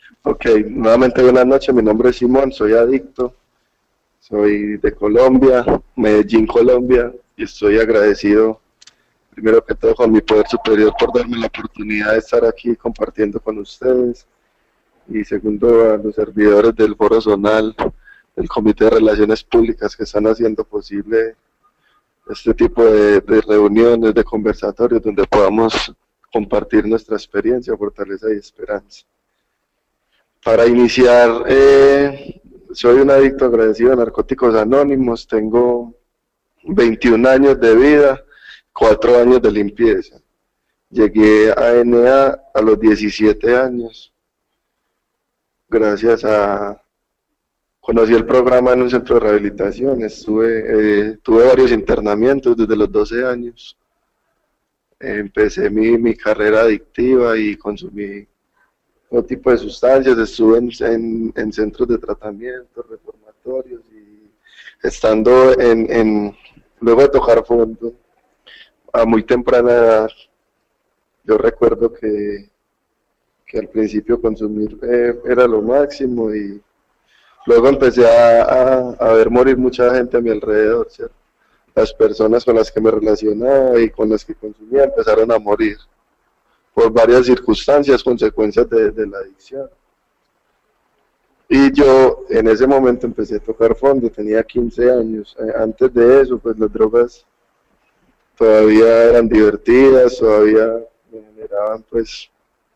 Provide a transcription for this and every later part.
Ok, nuevamente buenas noches, mi nombre es Simón, soy adicto, soy de Colombia, Medellín, Colombia, y estoy agradecido primero que todo con mi poder superior por darme la oportunidad de estar aquí compartiendo con ustedes, y segundo a los servidores del Foro Zonal, del Comité de Relaciones Públicas que están haciendo posible este tipo de reuniones, de conversatorios donde podamos compartir nuestra experiencia, fortaleza y esperanza. Para iniciar, soy un adicto agradecido a Narcóticos Anónimos, tengo 21 años de vida, 4 años de limpieza. Llegué a NA a los 17 años, gracias a... Conocí el programa en un centro de rehabilitación, tuve varios internamientos desde los 12 años. Empecé mi carrera adictiva y consumí todo tipo de sustancias, estuve en centros de tratamiento, reformatorios, y estando luego de tocar fondo a muy temprana edad, yo recuerdo que al principio consumir era lo máximo, y luego empecé a ver morir mucha gente a mi alrededor, ¿cierto? Las personas con las que me relacionaba y con las que consumía empezaron a morir por varias circunstancias, consecuencias de la adicción. Y yo en ese momento empecé a tocar fondo, tenía 15 años. Antes de eso, pues las drogas todavía eran divertidas, todavía me generaban pues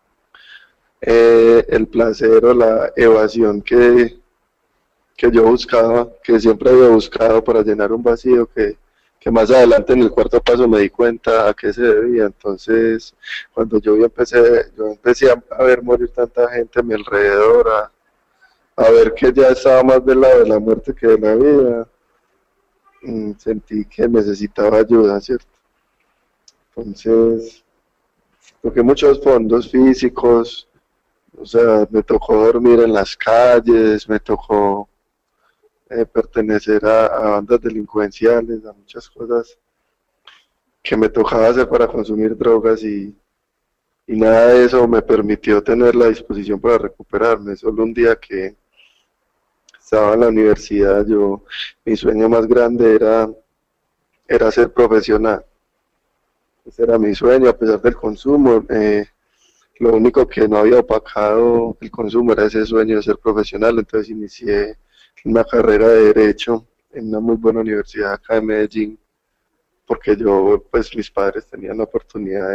el placer o la evasión que yo buscaba, que siempre había buscado para llenar un vacío que más adelante en el cuarto paso me di cuenta a qué se debía. Entonces, cuando yo empecé a ver morir tanta gente a mi alrededor, a ver que ya estaba más del lado de la muerte que de la vida, sentí que necesitaba ayuda, ¿cierto? Entonces, toqué muchos fondos físicos, o sea, me tocó dormir en las calles, me tocó pertenecer a bandas delincuenciales, a muchas cosas que me tocaba hacer para consumir drogas, y nada de eso me permitió tener la disposición para recuperarme. Solo un día que estaba en la universidad, mi sueño más grande era ser profesional. Ese era mi sueño, a pesar del consumo. Lo único que no había opacado el consumo era ese sueño de ser profesional. Entonces inicié una carrera de Derecho en una muy buena universidad acá de Medellín, porque pues mis padres tenían la oportunidad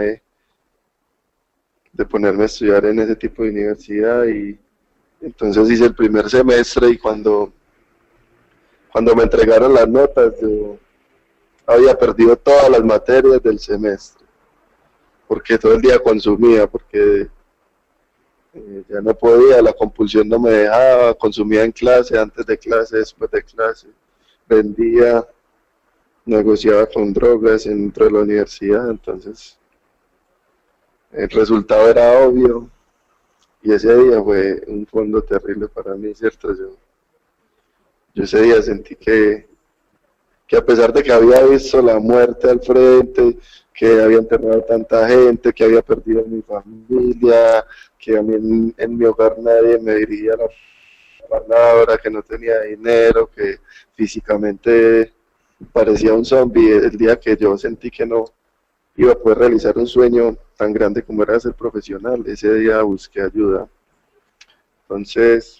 de ponerme a estudiar en ese tipo de universidad, y entonces hice el primer semestre, y cuando me entregaron las notas, yo había perdido todas las materias del semestre, porque todo el día consumía, porque ya no podía, la compulsión no me dejaba, consumía en clase, antes de clase, después de clase, vendía, negociaba con drogas dentro de la universidad. Entonces el resultado era obvio, y ese día fue un fondo terrible para mí, ¿cierto? Yo ese día sentí que a pesar de que había visto la muerte al frente, que había enterrado tanta gente, que había perdido mi familia, que a mí en mi hogar nadie me dirigía la palabra, que no tenía dinero, que físicamente parecía un zombie, el día que yo sentí que no iba a poder realizar un sueño tan grande como era ser profesional, ese día busqué ayuda. Entonces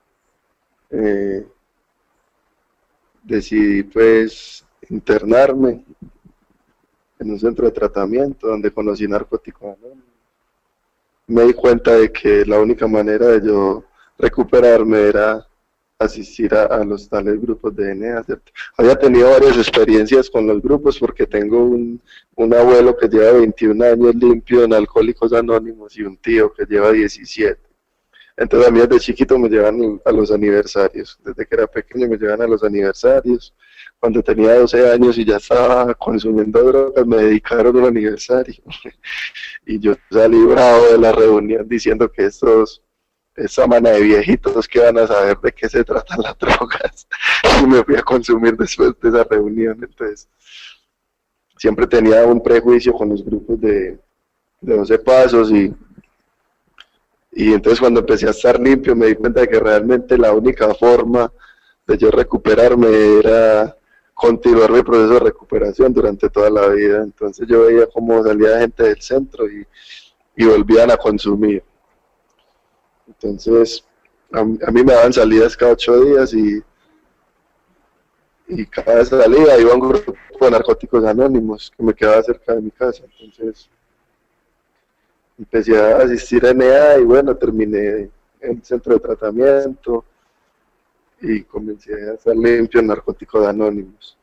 decidí pues internarme en un centro de tratamiento donde conocí Narcóticos Anónimos. Me di cuenta de que la única manera de yo recuperarme era asistir a los tales grupos de NA, ¿cierto? Había tenido varias experiencias con los grupos, porque tengo un abuelo que lleva 21 años limpio en Alcohólicos Anónimos y un tío que lleva 17. Entonces a mí desde chiquito me llevan a los aniversarios, desde que era pequeño me llevan a los aniversarios. Cuando tenía 12 años y ya estaba consumiendo drogas, me dedicaron un aniversario. Y yo salí bravo de la reunión diciendo que esa mana de viejitos que van a saber de qué se tratan las drogas, y me fui a consumir después de esa reunión. Entonces siempre tenía un prejuicio con los grupos de 12 pasos, y Y entonces cuando empecé a estar limpio me di cuenta de que realmente la única forma de yo recuperarme era continuar mi proceso de recuperación durante toda la vida. Entonces yo veía cómo salía gente del centro y volvían a consumir. Entonces a mí me daban salidas cada 8 días y cada salida iba a un grupo de narcóticos anónimos que me quedaba cerca de mi casa. Entonces empecé a asistir a NA y bueno, terminé en el centro de tratamiento y comencé a estar limpio en narcóticos anónimos.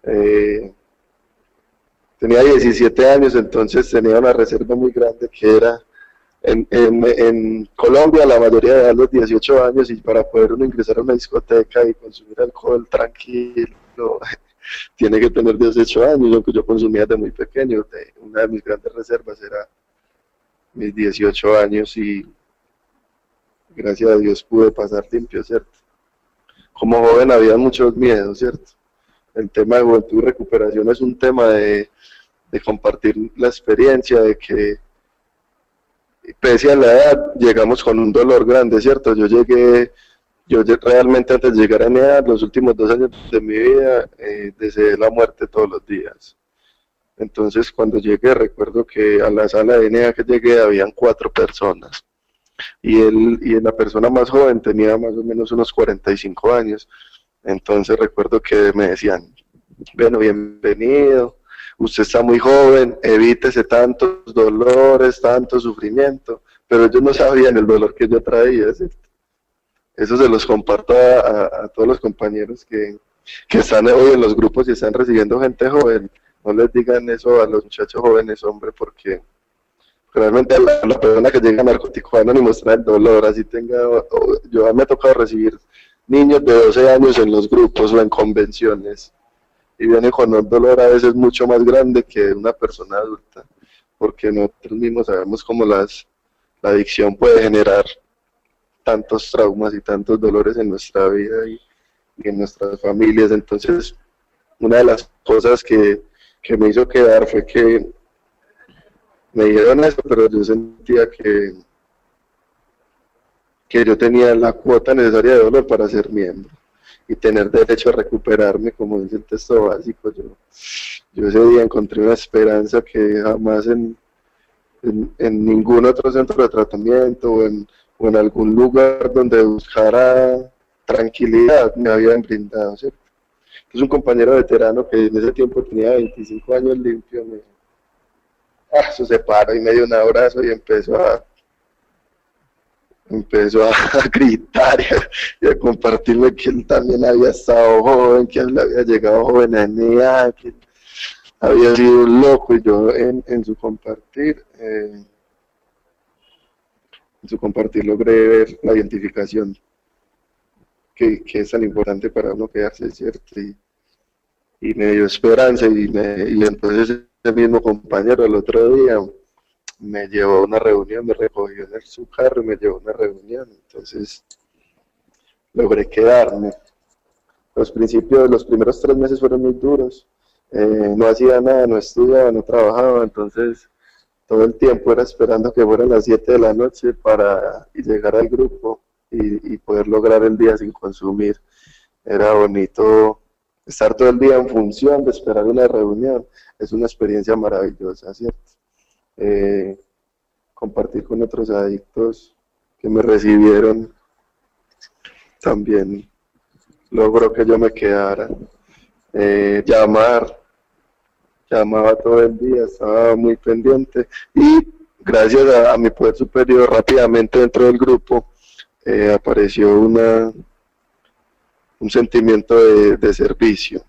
Tenía 17 años, entonces tenía una reserva muy grande que era en Colombia la mayoría de edad los 18 años, y para poder uno ingresar a una discoteca y consumir alcohol tranquilo tiene que tener 18 años, aunque yo consumía desde muy pequeño. Una de mis grandes reservas era mis 18 años y gracias a Dios pude pasar limpio, ¿cierto? Como joven había muchos miedos, ¿cierto? El tema de juventud y recuperación es un tema de compartir la experiencia, de que pese a la edad llegamos con un dolor grande, ¿cierto? Yo realmente antes de llegar a NEA, los últimos 2 años de mi vida, deseé la muerte todos los días. Entonces cuando llegué recuerdo que a la sala de NEA que llegué habían 4 personas y la persona más joven tenía más o menos unos 45 años. Entonces recuerdo que me decían, bueno, bienvenido, usted está muy joven, evítese tantos dolores, tanto sufrimiento, pero ellos no sabían el dolor que yo traía, ¿cierto? Eso se los comparto a todos los compañeros que están hoy en los grupos y están recibiendo gente joven. No les digan eso a los muchachos jóvenes, hombre, porque realmente la persona que llega a Narcóticos Anónimos trae el dolor. Así yo me ha tocado recibir niños de 12 años en los grupos o en convenciones y vienen con un dolor a veces mucho más grande que una persona adulta, porque nosotros mismos sabemos cómo la adicción puede generar tantos traumas y tantos dolores en nuestra vida y en nuestras familias. Entonces una de las cosas que me hizo quedar fue que me dieron eso, pero yo sentía que yo tenía la cuota necesaria de dolor para ser miembro y tener derecho a recuperarme, como dice el texto básico. Yo ese día encontré una esperanza que jamás en ningún otro centro de tratamiento o en algún lugar donde buscara tranquilidad me habían brindado, ¿cierto? Entonces un compañero veterano que en ese tiempo tenía 25 años limpio, eso se paró y me dio un abrazo y empezó a gritar y a compartirme que él también había estado joven, que él había llegado joven a NEA, que había sido un loco, y yo en su compartir logré ver la identificación que es tan importante para uno quedarse, ¿cierto? Y me dio esperanza y entonces ese mismo compañero el otro día me llevó a una reunión, me recogió en su carro y me llevó a una reunión. Entonces logré quedarme. Los primeros 3 meses fueron muy duros. No hacía nada, no estudiaba, no trabajaba, entonces todo el tiempo era esperando que fueran las 7 de la noche para llegar al grupo y poder lograr el día sin consumir. Era bonito estar todo el día en función de esperar una reunión. Es una experiencia maravillosa, ¿cierto? Compartir con otros adictos que me recibieron también logró que yo me quedara. Llamaba todo el día, estaba muy pendiente y gracias a mi poder superior rápidamente dentro del grupo apareció un sentimiento de servicio,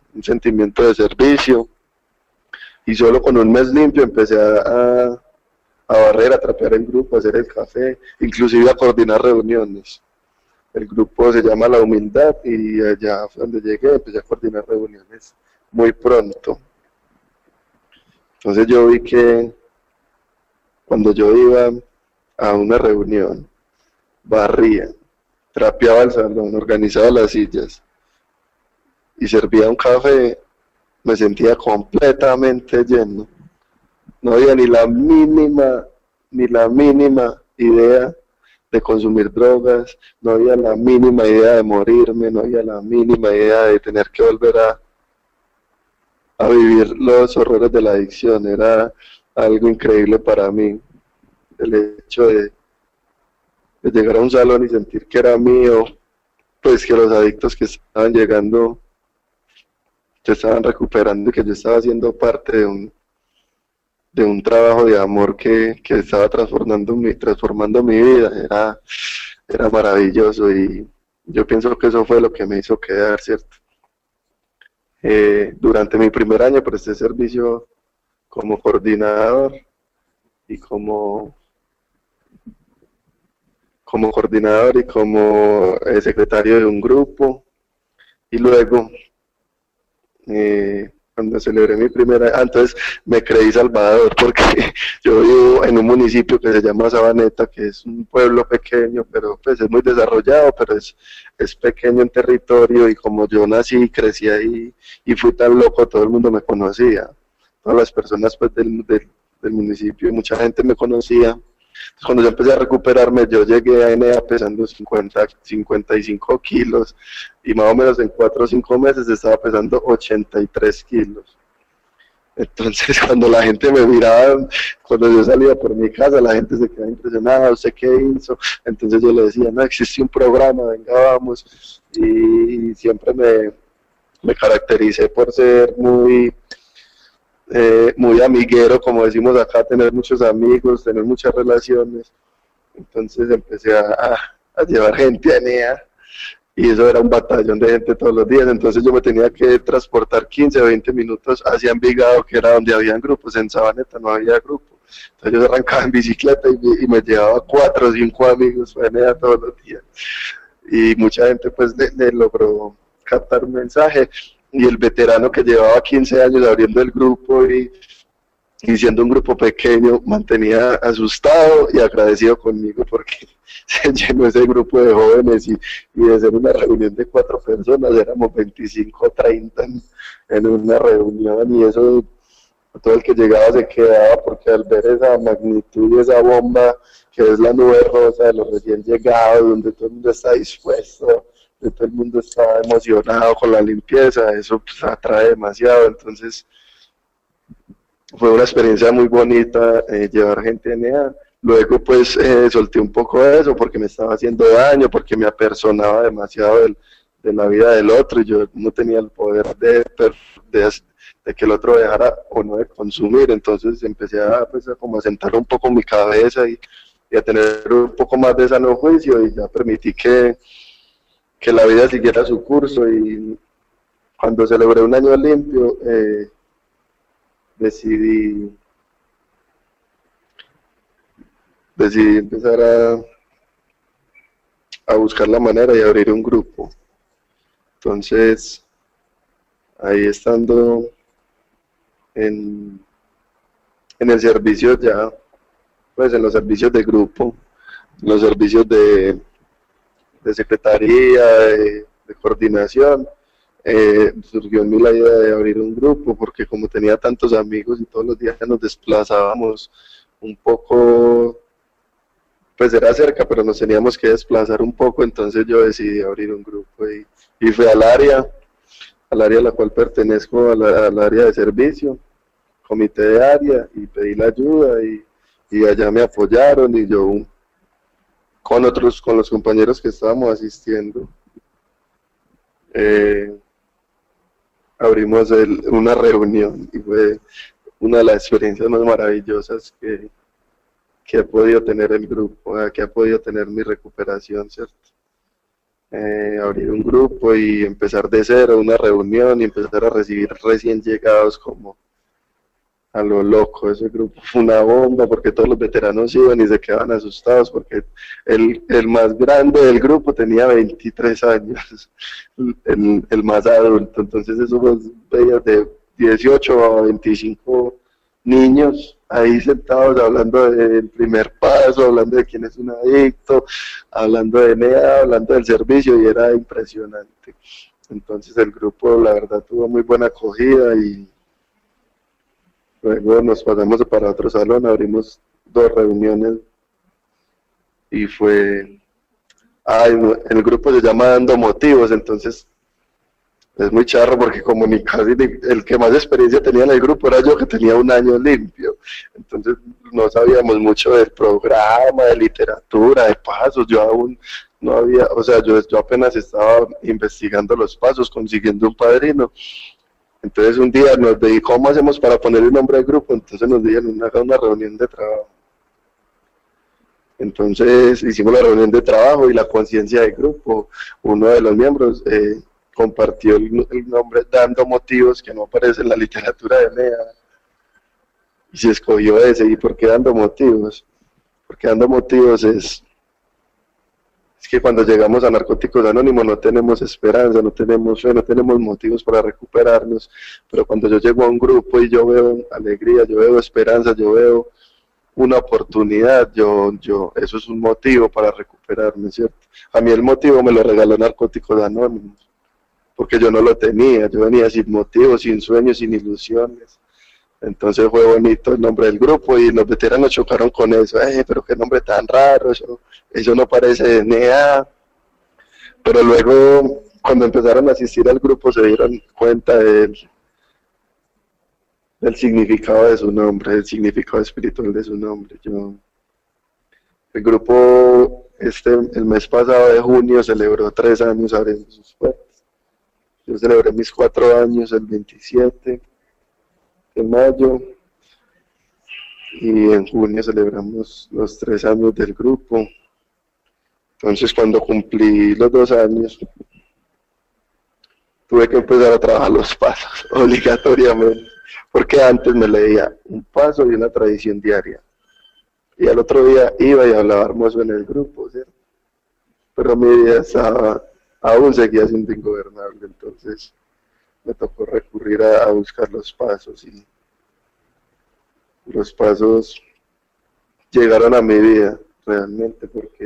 y solo con un mes limpio empecé a barrer, a trapear el grupo, a hacer el café, inclusive a coordinar reuniones. El grupo se llama La Humildad y allá fue donde llegué, empecé a coordinar reuniones muy pronto. Entonces yo vi que cuando yo iba a una reunión, barría, trapeaba el salón, organizaba las sillas y servía un café, me sentía completamente lleno. No había ni la mínima idea de consumir drogas, no había la mínima idea de morirme, no había la mínima idea de tener que volver a vivir los horrores de la adicción. Era algo increíble para mí, el hecho de llegar a un salón y sentir que era mío, pues que los adictos que estaban llegando se estaban recuperando y que yo estaba haciendo parte de un trabajo de amor que estaba transformando mi vida. Era maravilloso y yo pienso que eso fue lo que me hizo quedar, ¿cierto? Durante mi primer año presté servicio como coordinador y como secretario de un grupo, y luego cuando celebré mi primera, entonces me creí Salvador, porque yo vivo en un municipio que se llama Sabaneta, que es un pueblo pequeño, pero pues es muy desarrollado, pero es pequeño en territorio, y como yo nací y crecí ahí y fui tan loco, todo el mundo me conocía, todas las personas pues del municipio, mucha gente me conocía. Entonces, cuando yo empecé a recuperarme, yo llegué a ENEA pesando 55 kilos, y más o menos en 4 o 5 meses estaba pesando 83 kilos. Entonces, cuando la gente me miraba, cuando yo salía por mi casa, la gente se quedaba impresionada, ¿usted qué hizo? Entonces yo le decía, no, existe un programa, venga, vamos. Y siempre me caractericé por ser muy amiguero, como decimos acá, tener muchos amigos, tener muchas relaciones. Entonces empecé a llevar gente a ENEA, y eso era un batallón de gente todos los días. Entonces yo me tenía que transportar 15 o 20 minutos hacia Envigado, que era donde habían grupos. En Sabaneta no había grupo. Entonces yo arrancaba en bicicleta y me llevaba 4 o 5 amigos a ENEA todos los días. Y mucha gente pues le logró captar un mensaje. Y el veterano que llevaba 15 años abriendo el grupo y siendo un grupo pequeño, mantenía asustado y agradecido conmigo, porque se llenó ese grupo de jóvenes, y de ser una reunión de 4 personas, éramos 25 o 30 en una reunión, y eso, todo el que llegaba se quedaba, porque al ver esa magnitud y esa bomba que es la nube rosa de los recién llegados, donde todo el mundo está dispuesto, todo el mundo está emocionado con la limpieza, eso pues atrae demasiado. Entonces fue una experiencia muy bonita, llevar gente a ENEA. Luego pues solté un poco de eso porque me estaba haciendo daño, porque me apersonaba demasiado de la vida del otro, y yo no tenía el poder de que el otro dejara o no de consumir. Entonces empecé pues, como a sentar un poco mi cabeza y a tener un poco más de sano juicio, y ya permití que la vida siguiera su curso. Y cuando celebré un año limpio, decidí empezar a buscar la manera de abrir un grupo. Entonces, ahí estando en el servicio ya, pues en los servicios de grupo, en los servicios de secretaría, de coordinación, surgió en mí la idea de abrir un grupo, porque como tenía tantos amigos y todos los días nos desplazábamos un poco, pues era cerca, pero nos teníamos que desplazar un poco. Entonces yo decidí abrir un grupo y fui al área a la cual pertenezco, al área de servicio, comité de área, y pedí la ayuda, y allá me apoyaron, y yo con los compañeros que estábamos asistiendo, abrimos una reunión, y fue una de las experiencias más maravillosas que he podido tener el grupo, que ha podido tener mi recuperación, ¿cierto? Abrir un grupo y empezar de cero, una reunión, y empezar a recibir recién llegados como a lo loco. Ese grupo fue una bomba, porque todos los veteranos iban y se quedaban asustados, porque el más grande del grupo tenía 23 años, el más adulto. Entonces esos veías de 18 a 25 niños ahí sentados hablando del primer paso, hablando de quién es un adicto, hablando de ENEA, hablando del servicio, y era impresionante. Entonces el grupo, la verdad, tuvo muy buena acogida, y luego nos pasamos para otro salón, abrimos 2 reuniones y fue, en el grupo se llama Dando Motivos, entonces es muy charro porque como ni casi el que más experiencia tenía en el grupo era yo, que tenía un año limpio, entonces no sabíamos mucho del programa, de literatura, de pasos, yo aún no había, o sea, yo apenas estaba investigando los pasos, consiguiendo un padrino. Entonces un día nos dijo, ¿cómo hacemos para poner el nombre del grupo? Entonces nos dijeron, una reunión de trabajo. Entonces hicimos la reunión de trabajo y la conciencia del grupo. Uno de los miembros compartió el nombre Dando Motivos, que no aparece en la literatura de NEA. Y se escogió ese. ¿Y por qué Dando Motivos? Porque Dando Motivos es que cuando llegamos a Narcóticos Anónimos no tenemos esperanza, no tenemos fe, no tenemos motivos para recuperarnos, pero cuando yo llego a un grupo y yo veo alegría, yo veo esperanza, yo veo una oportunidad, eso es un motivo para recuperarme, ¿cierto? A mí el motivo me lo regaló Narcóticos Anónimos, porque yo no lo tenía, yo venía sin motivos, sin sueños, sin ilusiones. Entonces fue bonito el nombre del grupo y los veteranos chocaron con eso, pero qué nombre tan raro, eso no parece de NEA. Pero luego, cuando empezaron a asistir al grupo, se dieron cuenta del significado de su nombre, del significado espiritual de su nombre. El grupo, el mes pasado de junio, celebró 3 años abriendo sus puertas. Yo celebré mis 4 años el 27 de mayo y en junio celebramos los 3 años del grupo. Entonces cuando cumplí los 2 años tuve que empezar a trabajar los pasos obligatoriamente, porque antes me leía un paso y una tradición diaria y al otro día iba y hablaba hermoso en el grupo, ¿cierto? Pero mi vida aún seguía siendo ingobernable, entonces me tocó recurrir a buscar los pasos y los pasos llegaron a mi vida realmente porque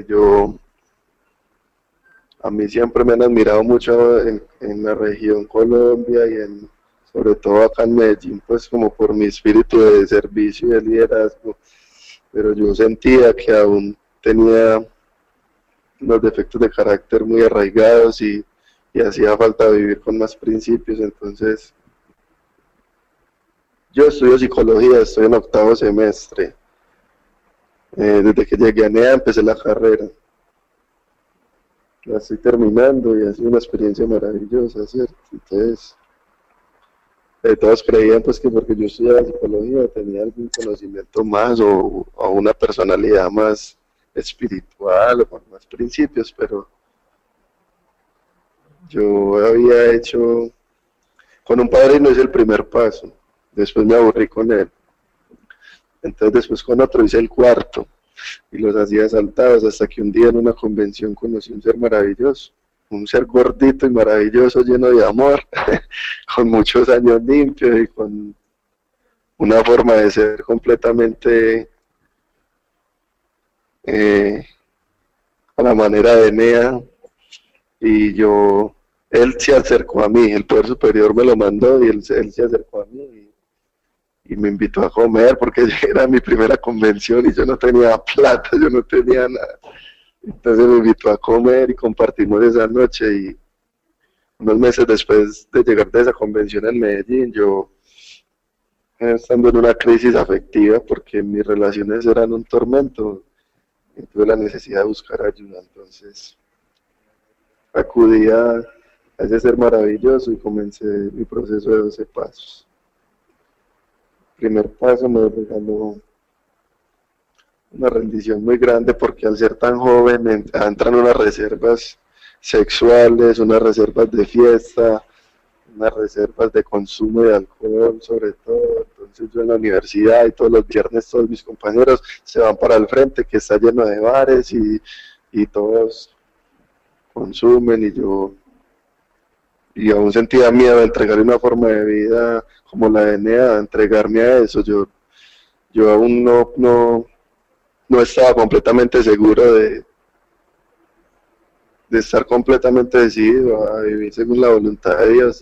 a mí siempre me han admirado mucho en la región Colombia y sobre todo acá en Medellín, pues como por mi espíritu de servicio y de liderazgo, pero yo sentía que aún tenía unos defectos de carácter muy arraigados y hacía falta vivir con más principios. Entonces yo estudio psicología, estoy en 8º semestre, desde que llegué a NEA empecé la carrera, la estoy terminando y ha sido una experiencia maravillosa, ¿cierto? Entonces todos creían pues que porque yo estudiaba psicología tenía algún conocimiento más o una personalidad más espiritual o con más principios, pero yo había hecho, con un padrino hice el primer paso, después me aburrí con él, entonces después con otro hice el 4º, y los hacía saltados hasta que un día en una convención conocí un ser maravilloso, un ser gordito y maravilloso, lleno de amor, con muchos años limpios y con una forma de ser completamente a la manera de NEA, y él se acercó a mí, el poder superior me lo mandó y él se acercó a mí y me invitó a comer porque era mi primera convención y yo no tenía plata, yo no tenía nada. Entonces me invitó a comer y compartimos esa noche y unos meses después de llegar de esa convención en Medellín, yo estando en una crisis afectiva porque mis relaciones eran un tormento y tuve la necesidad de buscar ayuda, entonces acudí a ese ser maravilloso y comencé mi proceso de 12 pasos. El primer paso me regaló una rendición muy grande porque al ser tan joven entran unas reservas sexuales, unas reservas de fiesta, unas reservas de consumo de alcohol sobre todo. Entonces yo en la universidad y todos los viernes todos mis compañeros se van para el frente que está lleno de bares y todos consumen y aún sentía miedo de entregarle una forma de vida como la de NEA, entregarme a eso. Yo aún no estaba completamente seguro de estar completamente decidido a vivir según la voluntad de Dios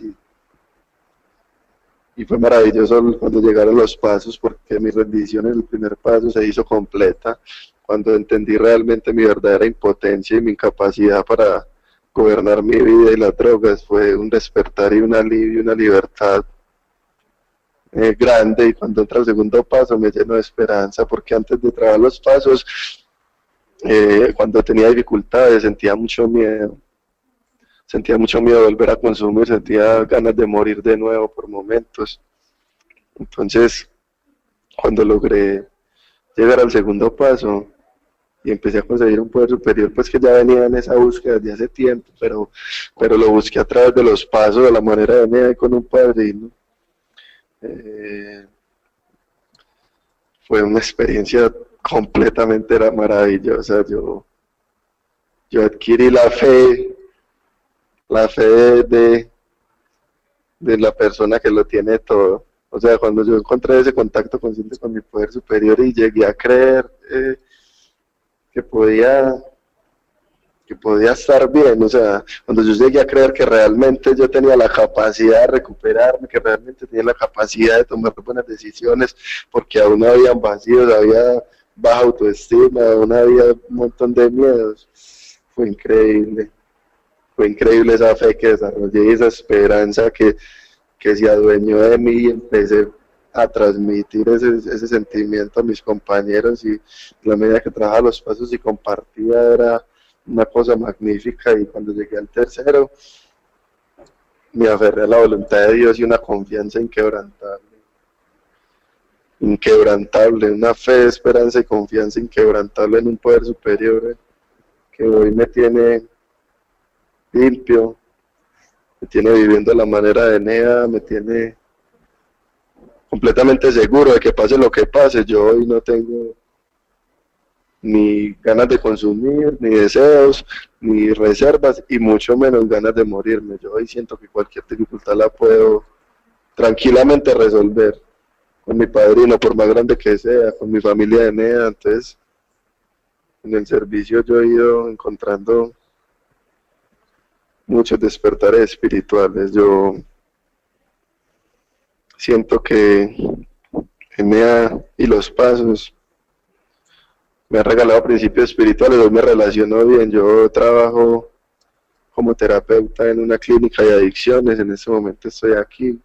y fue maravilloso cuando llegaron los pasos porque mi rendición en el primer paso se hizo completa. cuando entendí realmente mi verdadera impotencia y mi incapacidad para gobernar mi vida y las drogas, fue un despertar y un alivio, una libertad grande. Y cuando entra el segundo paso me lleno de esperanza, porque antes de trabajar los pasos, cuando tenía dificultades sentía mucho miedo de volver a consumir, sentía ganas de morir de nuevo por momentos. Entonces, cuando logré llegar al segundo paso y empecé a conseguir un poder superior, pues que ya venía en esa búsqueda desde hace tiempo, pero lo busqué a través de los pasos, de la manera de venir con un padrino. Fue una experiencia completamente maravillosa. Yo adquirí la fe de la persona que lo tiene todo. O sea, cuando yo encontré ese contacto consciente con mi poder superior y llegué a creer que podía estar bien, o sea, cuando yo llegué a creer que realmente yo tenía la capacidad de recuperarme, que realmente tenía la capacidad de tomar buenas decisiones, porque aún había vacíos, había baja autoestima, aún había un montón de miedos. Fue increíble esa fe que desarrollé y esa esperanza que se adueñó de mí, y empecé a transmitir ese sentimiento a mis compañeros, y la medida que trabajaba los pasos y compartía era una cosa magnífica. Y cuando llegué al tercero me aferré a la voluntad de Dios y una confianza inquebrantable, una fe, esperanza y confianza inquebrantable en un poder superior que hoy me tiene limpio, me tiene viviendo de la manera de Nea, me tiene completamente seguro de que pase lo que pase. Yo hoy no tengo ni ganas de consumir, ni deseos, ni reservas, y mucho menos ganas de morirme. Yo hoy siento que cualquier dificultad la puedo tranquilamente resolver con mi padrino, por más grande que sea, con mi familia de Nea. Entonces, en el servicio yo he ido encontrando muchos despertares espirituales. Yo siento que Nea y los pasos me han regalado principios espirituales. Hoy me relaciono bien. Yo trabajo como terapeuta en una clínica de adicciones. En este momento estoy aquí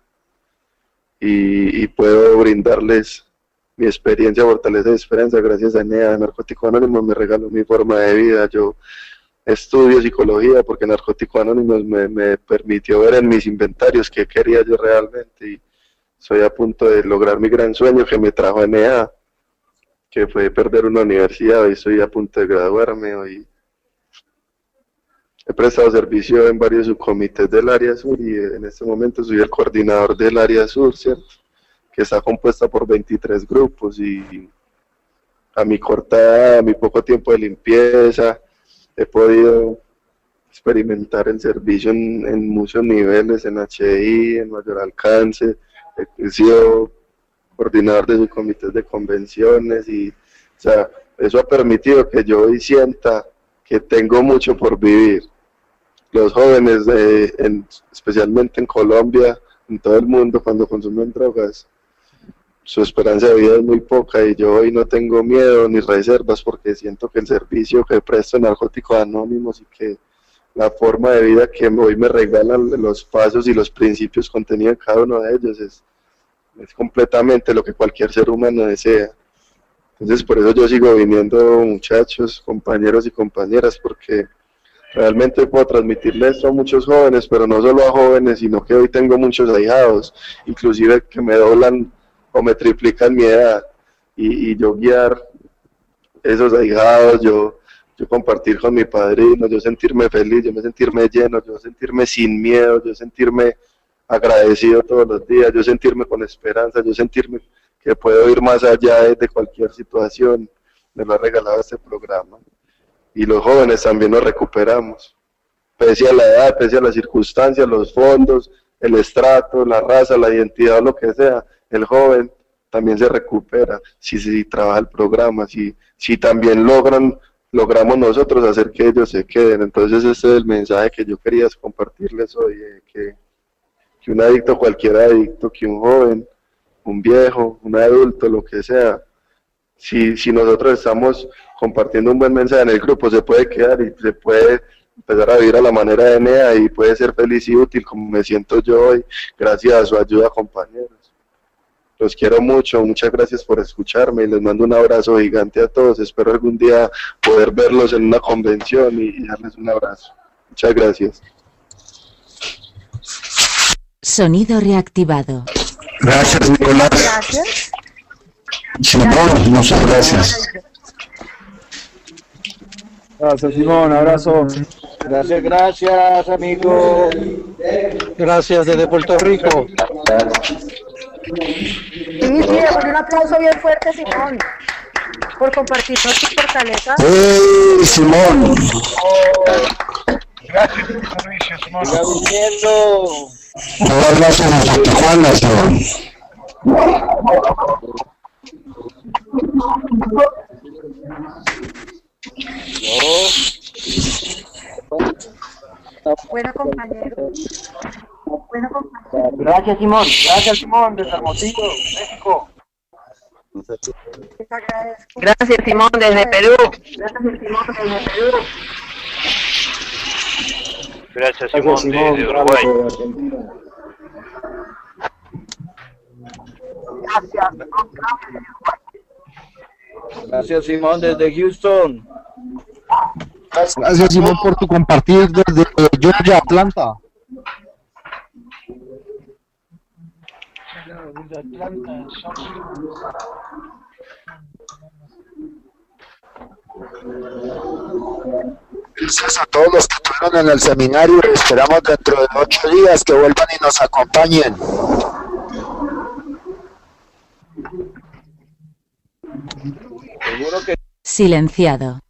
y puedo brindarles mi experiencia, fortaleza y esperanza gracias a Nea. Narcótico Anónimos me regaló mi forma de vida. Yo estudio psicología porque Narcótico Anónimos me permitió ver en mis inventarios qué quería yo realmente, y estoy a punto de lograr mi gran sueño que me trajo a Nea, que fue perder una universidad. Hoy estoy a punto de graduarme. Hoy he prestado servicio en varios subcomités del área sur, y en este momento soy el coordinador del área sur, ¿cierto?, que está compuesta por 23 grupos. Y a mi corta edad, a mi poco tiempo de limpieza, he podido experimentar el servicio en muchos niveles, en HI, en mayor alcance. He sido coordinador de subcomités de convenciones, y o sea, eso ha permitido que yo hoy sienta que tengo mucho por vivir. Los jóvenes, especialmente en Colombia, en todo el mundo, cuando consumen drogas, su esperanza de vida es muy poca, y yo hoy no tengo miedo ni reservas, porque siento que el servicio que presto en Narcóticos Anónimos y que la forma de vida que hoy me regalan los pasos y los principios contenidos en cada uno de ellos es completamente lo que cualquier ser humano desea. Entonces por eso yo sigo viniendo, muchachos, compañeros y compañeras, porque realmente puedo transmitirle esto a muchos jóvenes, pero no solo a jóvenes, sino que hoy tengo muchos ahijados, inclusive que me doblan o me triplican mi edad, y yo guiar esos ahijados, yo compartir con mi padrino, yo sentirme feliz, yo sentirme lleno, yo sentirme sin miedo, yo sentirme agradecido todos los días, yo sentirme con esperanza, yo sentirme que puedo ir más allá de cualquier situación. Me lo ha regalado este programa, y los jóvenes también nos recuperamos, pese a la edad, pese a las circunstancias, los fondos, el estrato, la raza, la identidad, lo que sea. El joven también se recupera si trabaja el programa, si también logramos nosotros hacer que ellos se queden. Entonces ese es el mensaje que yo quería compartirles hoy, que un adicto, cualquier adicto, que un joven, un viejo, un adulto, lo que sea, si nosotros estamos compartiendo un buen mensaje en el grupo, se puede quedar y se puede empezar a vivir a la manera de Nea y puede ser feliz y útil como me siento yo hoy, gracias a su ayuda, compañeros. Los quiero mucho, muchas gracias por escucharme y les mando un abrazo gigante a todos. Espero algún día poder verlos en una convención y darles un abrazo. Muchas gracias. Sonido reactivado. Gracias, Nicolás. Gracias. Simón, muchas gracias. Gracias, Simón, abrazo. Gracias, amigo. Gracias desde Puerto Rico. Sí, un aplauso bien fuerte, Simón, por compartirnos su fortaleza. Simón! Gracias, Mauricio, Simón. Siga viniendo. Un abrazo desde Tijuana, Simón. Bueno, compañero. Gracias, Simón. Gracias, Simón, desde Hermosillo, México. Les agradezco. Gracias, Simón, desde Perú. Gracias, Simón, desde Uruguay. Gracias, Simón, desde Houston. Gracias, Simón, por tu compartir desde Georgia, Atlanta. Gracias a todos los que estuvieron en el seminario. Esperamos dentro de 8 días que vuelvan y nos acompañen. Seguro que Silenciado.